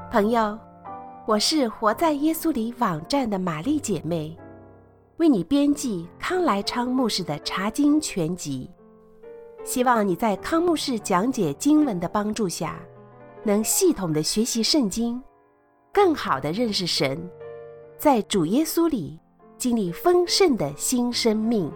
朋友，我是活在耶稣里网站的玛丽姐妹，为你编辑康来昌牧师的查经全集，希望你在康牧师讲解经文的帮助下，能系统的学习圣经，更好的认识神，在主耶稣里经历丰盛的新生命。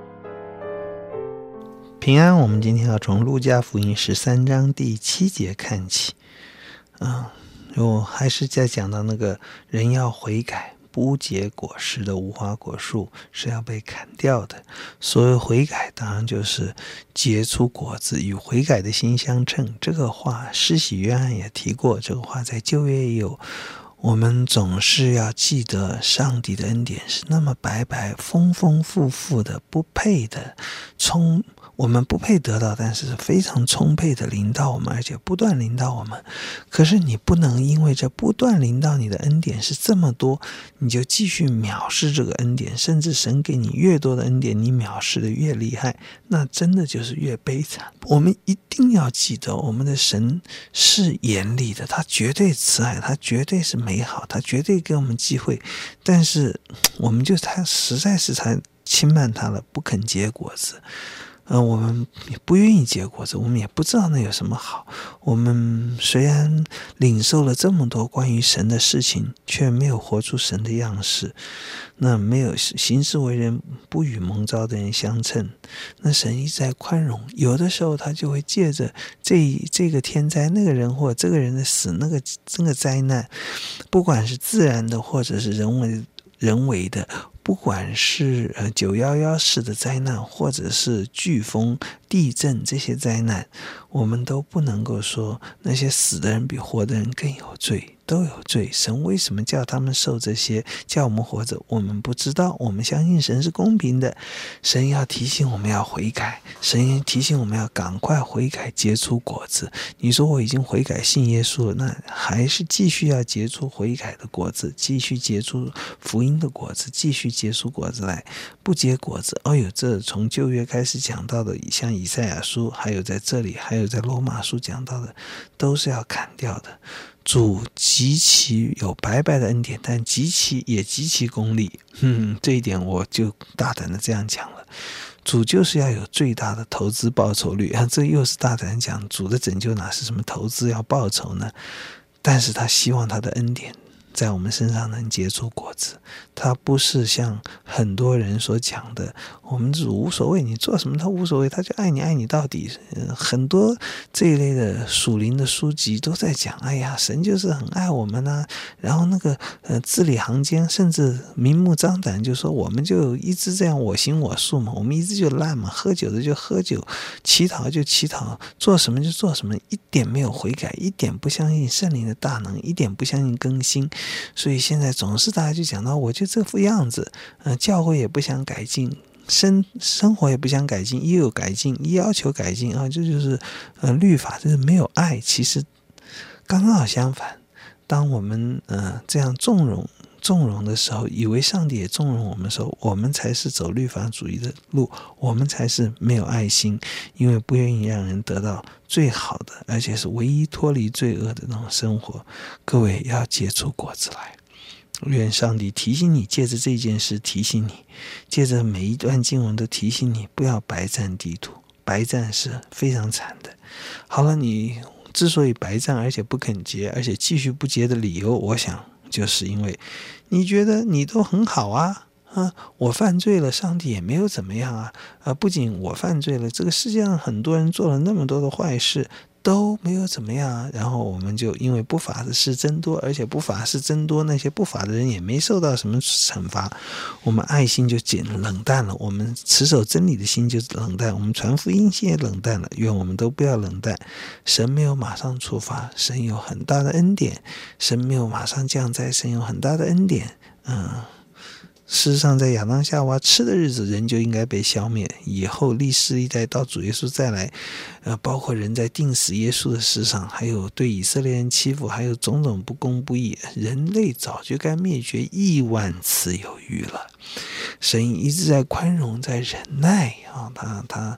平安，我们今天要从路加福音13章第7节看起。我还是在讲到那个人要悔改不结果实的无花果树是要被砍掉的。所谓悔改当然就是结出果子，与悔改的心相称。这个话施洗约翰也提过，这个话在旧约也有。我们总是要记得上帝的恩典是那么白白丰丰富富的，不配的我们不配得到，但是非常充沛的临到我们，而且不断临到我们。可是你不能因为这不断临到你的恩典是这么多，你就继续藐视这个恩典，甚至神给你越多的恩典，你藐视的越厉害，那真的就是越悲惨。我们一定要记得，我们的神是严厉的，他绝对慈爱，他绝对是美好，他绝对给我们机会，但是我们他实在是太轻慢他了，不肯结果子。我们也不愿意结果子，我们也不知道那有什么好。我们虽然领受了这么多关于神的事情，却没有活出神的样式，那没有行事为人不与蒙召的人相称。那神一直在宽容，有的时候他就会借着这个天灾，那个人或这个人的死，那个灾难，不管是自然的或者是人为的，不管是911式的灾难，或者是飓风、地震这些灾难，我们都不能够说那些死的人比活的人更有罪，都有罪。神为什么叫他们受这些，叫我们活着？我们不知道。我们相信神是公平的，神要提醒我们要悔改，神提醒我们要赶快悔改，结出果子。你说我已经悔改信耶稣了，那还是继续要结出悔改的果子，继续结出福音的果子，继续结出果子来。不结果子，这从旧约开始讲到的，像以赛亚书，还有在这里，还有在罗马书讲到的，都是要砍掉的。主极其有白白的恩典，但极其功利。这一点我就大胆的这样讲了。主就是要有最大的投资报酬率这又是大胆讲，主的拯救哪是什么投资要报酬呢？但是他希望他的恩典在我们身上能结出果子，他不是像很多人所讲的，我们主无所谓，你做什么他无所谓，他就爱你到底。很多这一类的属灵的书籍都在讲，神就是很爱我们啊，然后那个字里行间，甚至明目张胆就说我们就一直这样我行我素嘛，我们一直就烂嘛，喝酒的就喝酒，乞讨就乞讨，做什么就做什么，一点没有悔改，一点不相信圣灵的大能，一点不相信更新。所以现在总是大家就讲到我就这副样子，教会也不想改进，生活也不想改进，一有改进一要求改进这就是律法，就是没有爱。其实刚好相反，当我们这样纵容的时候，以为上帝也纵容我们的时候，我们才是走律法主义的路，我们才是没有爱心，因为不愿意让人得到最好的，而且是唯一脱离罪恶的那种生活。各位要结出果子来，愿上帝提醒你，借着这件事提醒你，借着每一段经文都提醒你，不要白占地土，白占是非常惨的。好了，你之所以白占而且不肯结，而且继续不结的理由，我想就是因为你觉得你都很好我犯罪了，上帝也没有怎么样不仅我犯罪了，这个世界上很多人做了那么多的坏事都没有怎么样然后我们就因为不法的事增多，而且不法事增多，那些不法的人也没受到什么惩罚，我们爱心就冷淡了，我们持守真理的心就冷淡，我们传福音心也冷淡了。愿我们都不要冷淡，神没有马上处罚，神有很大的恩典，神没有马上降灾，神有很大的恩典。事实上在亚当夏娃吃的日子，人就应该被消灭，以后历世历代到主耶稣再来，包括人在定死耶稣的事上，还有对以色列人欺负，还有种种不公不义，人类早就该灭绝亿万次有余了。神一直在宽容，在忍耐他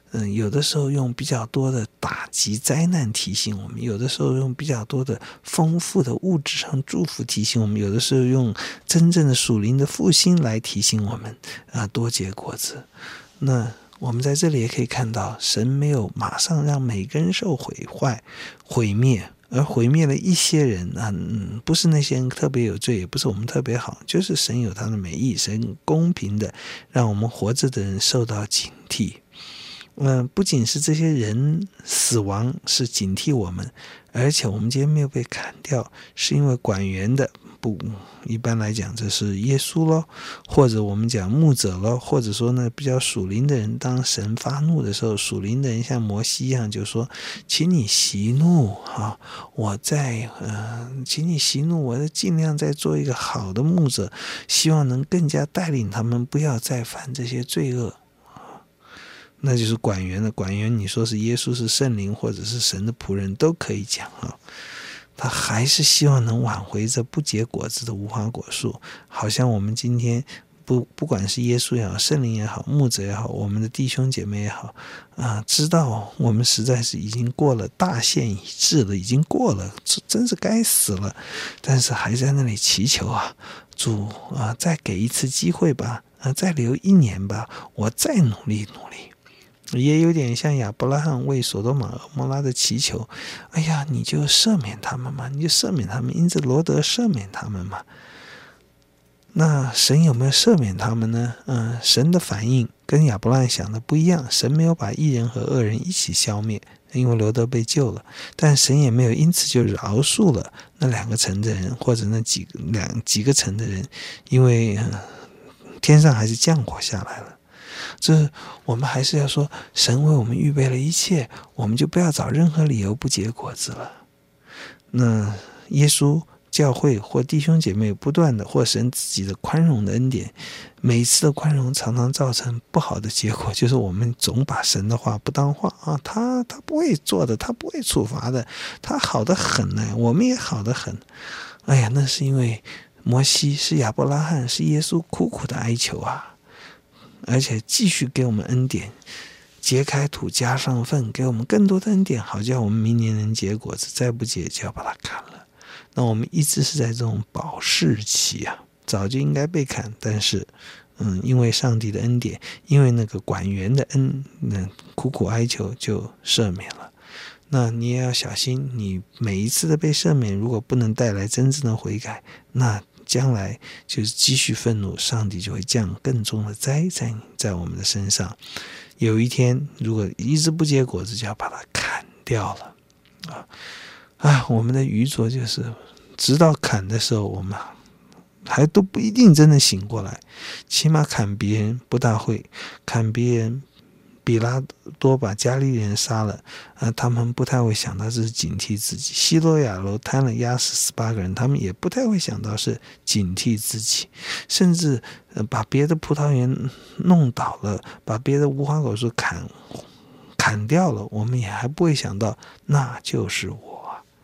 有的时候用比较多的打击灾难提醒我们，有的时候用比较多的丰富的物质上祝福提醒我们，有的时候用真正的属灵的复兴来提醒我们多结果子。那我们在这里也可以看到，神没有马上让每个人受毁灭，而毁灭了一些人不是那些人特别有罪，也不是我们特别好，就是神有他的美意，神公平的让我们活着的人受到警惕。不仅是这些人死亡是警惕我们，而且我们今天没有被砍掉，是因为管园的一般来讲这是耶稣咯，或者我们讲牧者咯，或者说呢比较属灵的人，当神发怒的时候，属灵的人像摩西一样就说，请你息怒请你息怒，我尽量再做一个好的牧者，希望能更加带领他们不要再犯这些罪恶。那就是管园的管园，你说是耶稣是圣灵或者是神的仆人都可以讲他还是希望能挽回这不结果子的无花果树。好像我们今天不管是耶稣也好，圣灵也好，牧者也好，我们的弟兄姐妹也好知道我们实在是已经过了大限已至了，已经过了，真是该死了，但是还在那里祈求主再给一次机会吧，再留1年吧，我再努力努力。也有点像亚伯拉罕为所多玛蛾摩拉的祈求，哎呀，你就赦免他们嘛，你就赦免他们，因着罗得赦免他们嘛。那神有没有赦免他们呢？神的反应跟亚伯拉罕想的不一样，神没有把义人和恶人一起消灭，因为罗得被救了，但神也没有因此就饶恕了那2个城的人，或者那几个城的人，因为天上还是降火下来了。这我们还是要说，神为我们预备了一切，我们就不要找任何理由不结果子了。那耶稣教会或弟兄姐妹不断的或神自己的宽容的恩典，每一次的宽容常常造成不好的结果，就是我们总把神的话不当话他不会做的，他不会处罚的，他好得很呢，我们也好得很。哎呀，那是因为摩西是亚伯拉罕是耶稣苦苦的哀求而且继续给我们恩典，揭开土加上粪，给我们更多的恩典，好叫我们明年能结果子，再不结就要把它砍了。那我们一直是在这种保释期早就应该被砍，但是因为上帝的恩典，因为那个管园的苦苦哀求就赦免了。那你也要小心，你每一次的被赦免如果不能带来真正的悔改，那将来就是继续愤怒，上帝就会降更重的灾在我们的身上。有一天如果一直不结果子，就要把它砍掉了我们的愚拙就是直到砍的时候，我们还都不一定真的醒过来，起码砍别人不大会，砍别人比拉多把加利利人杀了他们不太会想到这是警惕自己，希罗亚楼贪了压死18个人，他们也不太会想到是警惕自己，甚至把别的葡萄园弄倒了，把别的无花果树砍掉了，我们也还不会想到那就是我。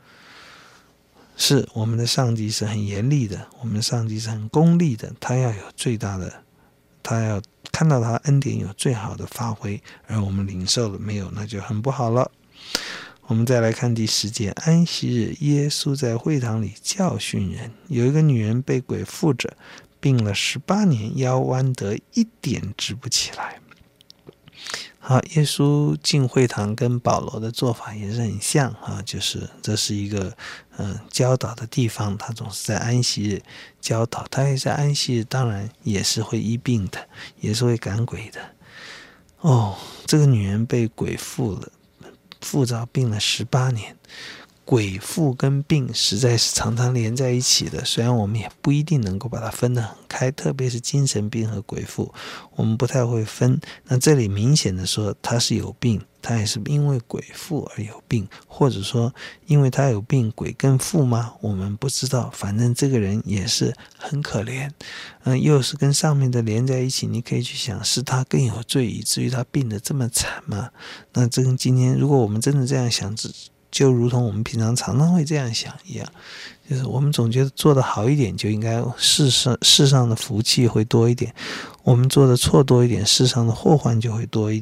是我们的上帝是很严厉的，我们的上帝是很功利的，他要有最大的，他要看到他恩典有最好的发挥，而我们领受了没有，那就很不好了。我们再来看第10节，安息日，耶稣在会堂里教训人，有一个女人被鬼附着，病了18年，腰弯得一点直不起来。好，耶稣进会堂跟保罗的做法也是很像就是这是一个教导的地方，他总是在安息日教导，他也在安息日当然也是会医病的，也是会赶鬼的。这个女人被鬼附着病了18年，鬼附跟病实在是常常连在一起的，虽然我们也不一定能够把它分得很开，特别是精神病和鬼附我们不太会分。那这里明显的说他是有病，他也是因为鬼附而有病，或者说因为他有病鬼更附吗？我们不知道，反正这个人也是很可怜又是跟上面的连在一起，你可以去想是他更有罪以至于他病得这么惨吗？那这跟今天如果我们真的这样想，就如同我们平常常会这样想一样，就是我们总觉得做得好一点就应该世上的福气会多一点，我们做的错多一点，世上的祸患就会多一点，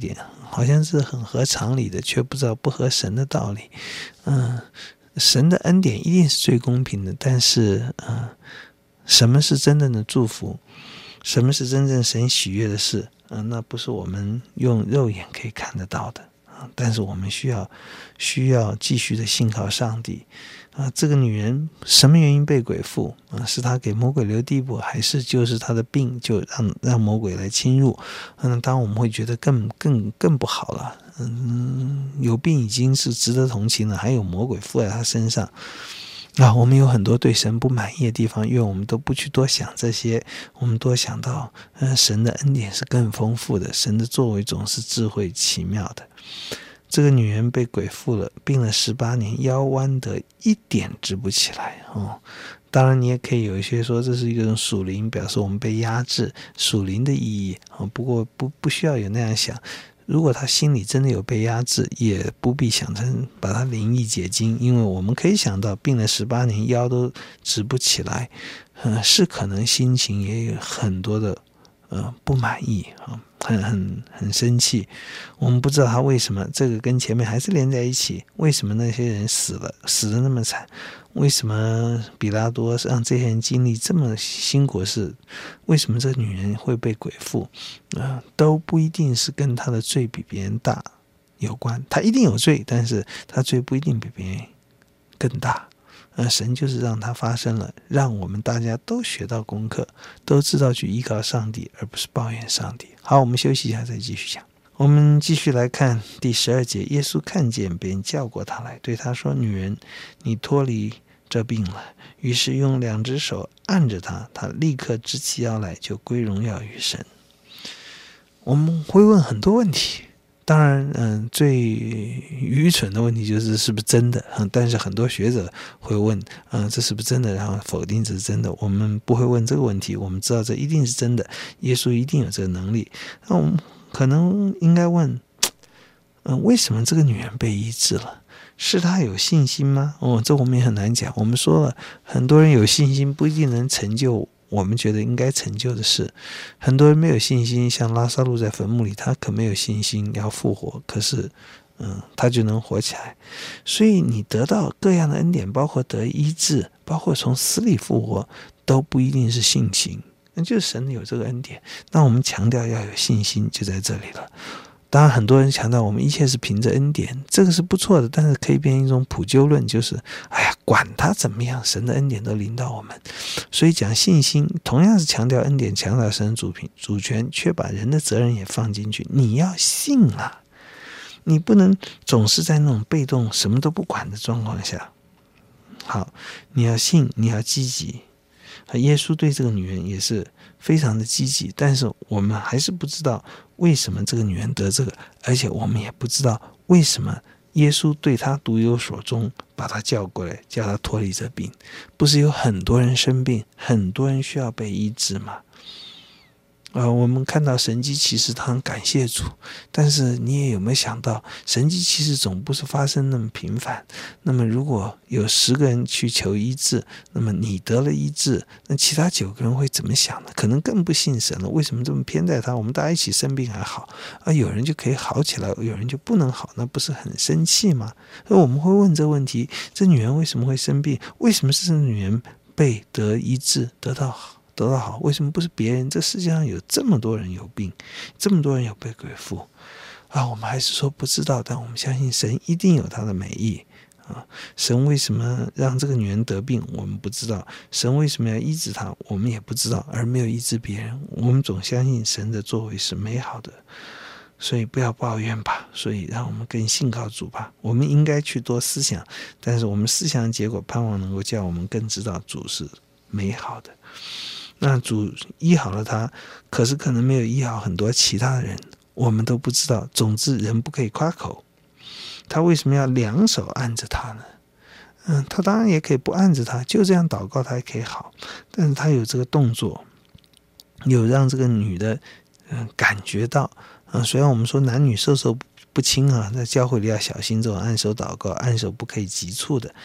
好像是很合常理的，却不知道不合神的道理。神的恩典一定是最公平的，但是什么是真正的祝福，什么是真正神喜悦的事，那不是我们用肉眼可以看得到的。但是我们需要继续的信靠上帝。这个女人什么原因被鬼附？是她给魔鬼留地步，还是就是她的病就让魔鬼来侵入？当我们会觉得更不好了。有病已经是值得同情了，还有魔鬼附在她身上。我们有很多对神不满意的地方，因为我们都不去多想这些，我们多想到神的恩典是更丰富的，神的作为总是智慧奇妙的。这个女人被鬼附了，病了18年，腰弯得一点直不起来。当然你也可以有一些说这是一种属灵，表示我们被压制，属灵的意义。不过不需要有那样想。如果他心里真的有被压制，也不必想成把他灵意解经，因为我们可以想到病了18年，腰都直不起来，是可能心情也有很多的不满意，很生气。我们不知道他为什么，这个跟前面还是连在一起。为什么那些人死得那么惨？为什么比拉多让这些人经历这么辛苦的事？为什么这个女人会被鬼附？都不一定是跟她的罪比别人大有关。她一定有罪，但是她罪不一定比别人更大。神就是让它发生了，让我们大家都学到功课，都知道去依靠上帝，而不是抱怨上帝。好，我们休息一下再继续讲。我们继续来看第12节，耶稣看见，便叫过他来，对他说：女人，你脱离这病了。于是用2只手按着他，他立刻直起腰来，就归荣耀于神。我们会问很多问题，当然最愚蠢的问题就是是不是真的，但是很多学者会问这是不是真的，然后否定这是真的。我们不会问这个问题，我们知道这一定是真的，耶稣一定有这个能力。那我们可能应该问为什么这个女人被医治了？是她有信心吗？这我们也很难讲。我们说了，很多人有信心不一定能成就我们觉得应该成就的事。很多人没有信心，像拉撒路在坟墓里，他可没有信心要复活，可是他就能活起来。所以你得到各样的恩典，包括得医治，包括从死里复活，都不一定是信心，那就是神有这个恩典。那我们强调要有信心，就在这里了。当然很多人强调我们一切是凭着恩典，这个是不错的，但是可以变成一种普救论，就是管他怎么样，神的恩典都临到我们。所以讲信心同样是强调恩典，强调神的主权，却把人的责任也放进去。你要信啊，你不能总是在那种被动什么都不管的状况下。好，你要信，你要积极。耶稣对这个女人也是非常的积极，但是我们还是不知道为什么这个女人得这个，而且我们也不知道为什么耶稣对她独有所钟，把她叫过来，叫她脱离这病。不是有很多人生病，很多人需要被医治吗？我们看到神迹奇事，他很感谢主，但是你也有没有想到，神迹奇事总不是发生那么频繁。那么如果有10个人去求医治，那么你得了医治，那其他9个人会怎么想呢？可能更不信神了。为什么这么偏待他？我们大家一起生病还好，有人就可以好起来，有人就不能好，那不是很生气吗？我们会问这个问题，这女人为什么会生病？为什么是这女人被得医治，得到好？为什么不是别人？这世界上有这么多人有病，这么多人有被鬼附我们还是说不知道，但我们相信神一定有他的美意神为什么让这个女人得病，我们不知道；神为什么要医治她，我们也不知道，而没有医治别人。我们总相信神的作为是美好的，所以不要抱怨吧，所以让我们更信靠主吧。我们应该去多思想，但是我们思想的结果盼望能够叫我们更知道主是美好的。那主医好了他，可是可能没有医好很多其他人，我们都不知道。总之人不可以夸口。他为什么要2手按着他呢？他当然也可以不按着他，就这样祷告他也可以好，但是他有这个动作，有让这个女的感觉到虽然我们说男女授受不亲在教会里要小心这种按手祷告，按手不可以急促的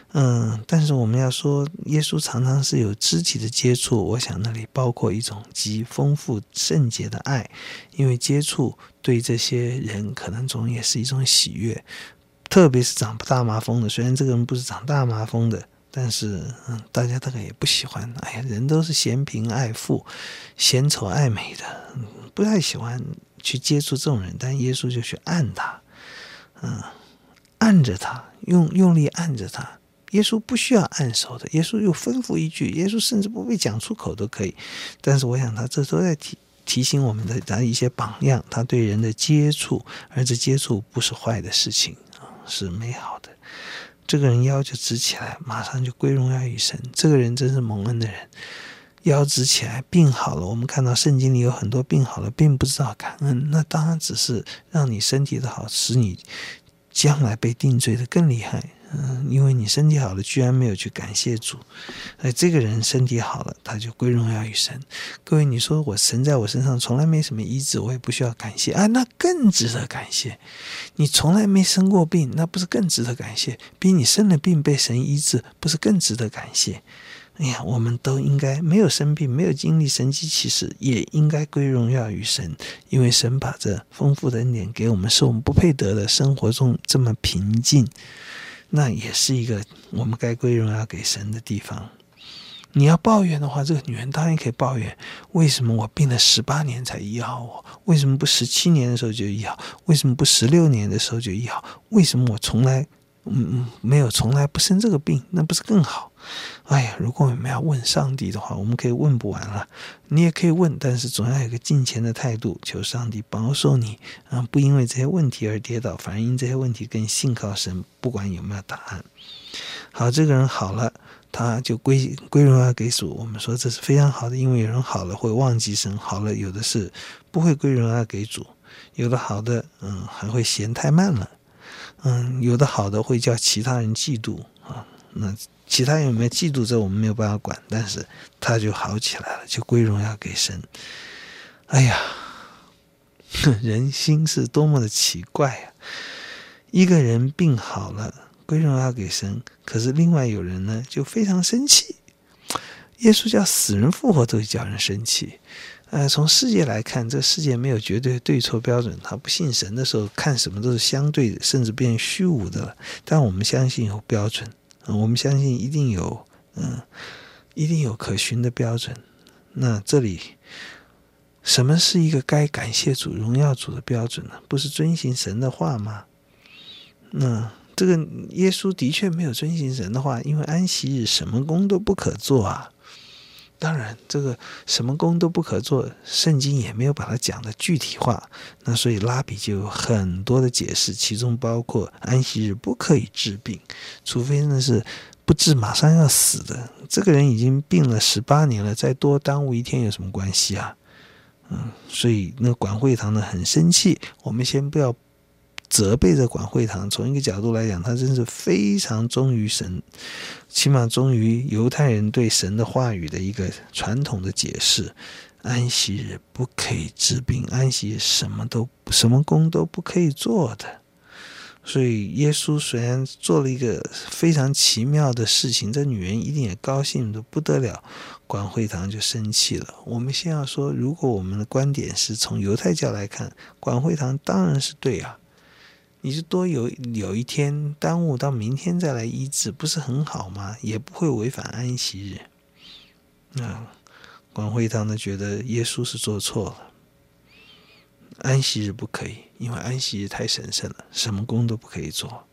但是我们要说，耶稣常常是有肢体的接触，我想那里包括一种极丰富圣洁的爱，因为接触对这些人可能总也是一种喜悦，特别是长大麻风的，虽然这个人不是长大麻风的，但是大家大概也不喜欢。哎呀，人都是嫌贫爱富、嫌丑爱美的，不太喜欢去接触这种人，但耶稣就去按他，按着他，用力按着他。耶稣不需要按手的，耶稣又吩咐一句，耶稣甚至不必讲出口都可以。但是我想他这都在提醒我们的他一些榜样，他对人的接触，而这接触不是坏的事情，是美好的。这个人腰就直起来，马上就归荣耀于神。这个人真是蒙恩的人，腰直起来，病好了。我们看到圣经里有很多病好了，并不知道感恩，那当然只是让你身体的好，使你将来被定罪的更厉害。因为你身体好了，居然没有去感谢主。这个人身体好了，他就归荣耀于神。各位，你说神在我身上从来没什么医治，我也不需要感谢啊，那更值得感谢。你从来没生过病，那不是更值得感谢？比你生了病被神医治，不是更值得感谢？哎呀，我们都应该没有生病，没有经历神迹奇事，也应该归荣耀于神，因为神把这丰富的恩典给我们，是我们不配得的，生活中这么平静，那也是一个我们该归荣耀给神的地方。你要抱怨的话，这个女人当然可以抱怨，为什么我病了18年才医好我？为什么不17年的时候就医好？为什么不16年的时候就医好？为什么我从来不生这个病？那不是更好？哎呀，如果我们要问上帝的话，我们可以问不完了。你也可以问，但是总要有一个敬虔的态度，求上帝保守你，不因为这些问题而跌倒，反而因这些问题更信靠神，不管有没有答案。好，这个人好了，他就归荣耀给主。我们说这是非常好的，因为有人好了会忘记神，好了有的是不会归荣耀给主，有的好的还会嫌太慢了，有的好的会叫其他人嫉妒那其他人有没有嫉妒这我们没有办法管，但是他就好起来了，就归荣耀给神。哎呀，人心是多么的奇怪啊！一个人病好了，归荣耀给神，可是另外有人呢就非常生气。耶稣叫死人复活都叫人生气。从世界来看，这世界没有绝对对错标准，他不信神的时候看什么都是相对的，甚至变虚无的了。但我们相信有标准，我们相信一定有可循的标准。那这里什么是一个该感谢主荣耀主的标准呢？不是遵行神的话吗？那这个耶稣的确没有遵行神的话，因为安息日什么工都不可做啊。当然这个什么工都不可做，圣经也没有把它讲的具体化，那所以拉比就有很多的解释，其中包括安息日不可以治病，除非那是不治马上要死的。这个人已经病了18年了，再多耽误1天有什么关系啊？所以那管会堂的很生气。我们先不要责备这管会堂，从一个角度来讲，他真是非常忠于神，起码忠于犹太人对神的话语的一个传统的解释。安息日不可以治病，安息日什么工都不可以做的。所以耶稣虽然做了一个非常奇妙的事情，这女人一定也高兴得不得了，管会堂就生气了。我们先要说，如果我们的观点是从犹太教来看，管会堂当然是对啊，你是多有一天耽误到明天再来医治，不是很好吗？也不会违反安息日。管会堂呢觉得耶稣是做错了，安息日不可以，因为安息日太神圣了，什么工都不可以做。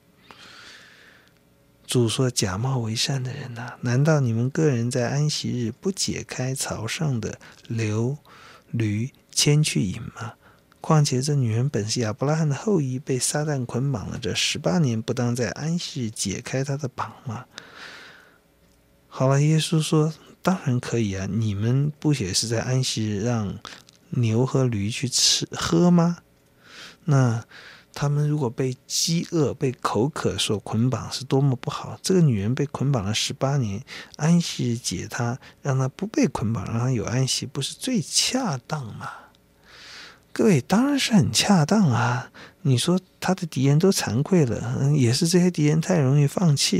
主说假冒为善的人啊，难道你们个人在安息日不解开槽上的流驴牵去饮吗？况且这女人本是亚伯拉罕的后裔，被撒旦捆绑了这18年，不当在安息日解开她的绑吗？好了，耶稣说当然可以啊，你们不也是在安息日让牛和驴去喝吗？那他们如果被饥饿被口渴所捆绑是多么不好。这个女人被捆绑了18年，安息日解她，让她不被捆绑，让她有安息，不是最恰当吗？各位，当然是很恰当啊。你说他的敌人都惭愧了，也是这些敌人太容易放弃了。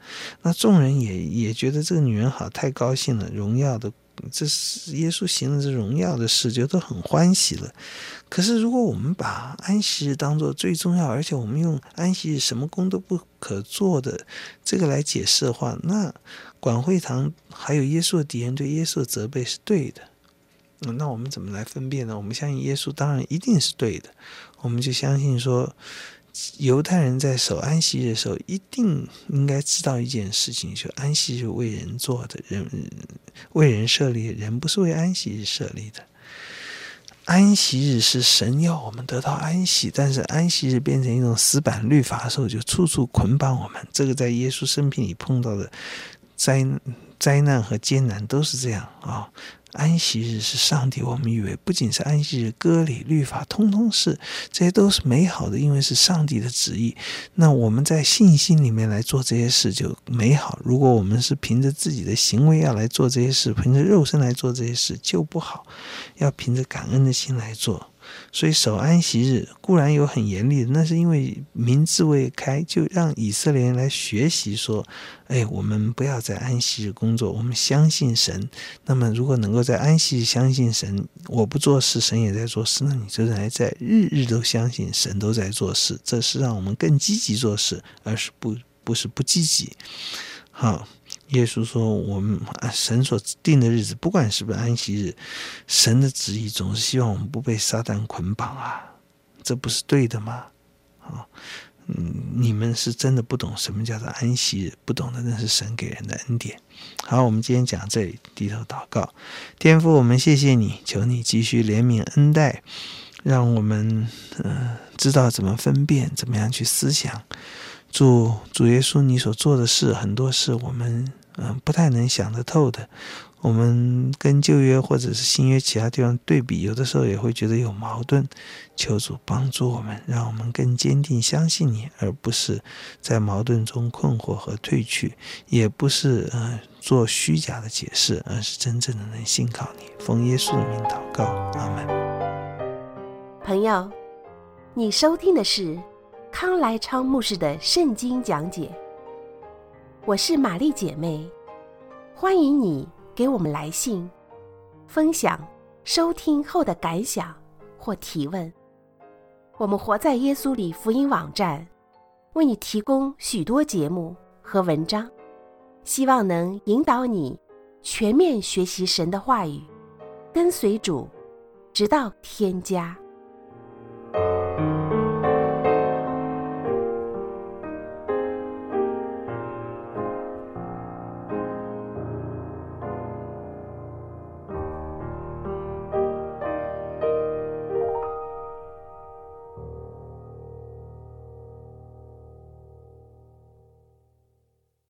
那众人也觉得这个女人好，太高兴了，荣耀的，这是耶稣行了这荣耀的事，就都很欢喜了。可是如果我们把安息日当作最重要，而且我们用安息日什么工都不可做的这个来解释的话，那管会堂还有耶稣的敌人对耶稣的责备是对的。那我们怎么来分辨呢？我们相信耶稣当然一定是对的，我们就相信说犹太人在守安息日的时候一定应该知道一件事情，就安息日为人做的，为人设立，人不是为安息日设立的。安息日是神要我们得到安息，但是安息日变成一种死板律法的时候，就处处捆绑我们。这个在耶稣生平里碰到的灾难和艰难都是这样啊。安息日是上帝我们以为不仅是安息日，割礼律法通通是，这些都是美好的，因为是上帝的旨意。那我们在信心里面来做这些事就美好，如果我们是凭着自己的行为要来做这些事，凭着肉身来做这些事就不好，要凭着感恩的心来做。所以守安息日固然有很严厉的，那是因为民智未开，就让以色列人来学习说，我们不要在安息日工作，我们相信神。那么如果能够在安息日相信神，我不做事神也在做事，那你就来在日日都相信神都在做事，这是让我们更积极做事，而是不是不积极。好，耶稣说我们神所定的日子，不管是不是安息日，神的旨意总是希望我们不被撒旦捆绑啊，这不是对的吗？你们是真的不懂什么叫做安息日，不懂的那是神给人的恩典。好，我们今天讲这里，低头祷告。天父，我们谢谢你，求你继续怜悯恩待，让我们知道怎么分辨，怎么样去思想。主耶稣，你所做的事，很多事我们不太能想得透的，我们跟旧约或者是新约其他地方对比，有的时候也会觉得有矛盾。求主帮助我们，让我们更坚定相信你，而不是在矛盾中困惑和退去，也不是做虚假的解释，而是真正的能信靠你。奉耶稣的名祷告，阿们。 朋友，你收听的是康来昌牧师的圣经讲解，我是玛丽姐妹，欢迎你给我们来信，分享收听后的感想或提问。我们活在耶稣里福音网站为你提供许多节目和文章，希望能引导你全面学习神的话语，跟随主，直到天家。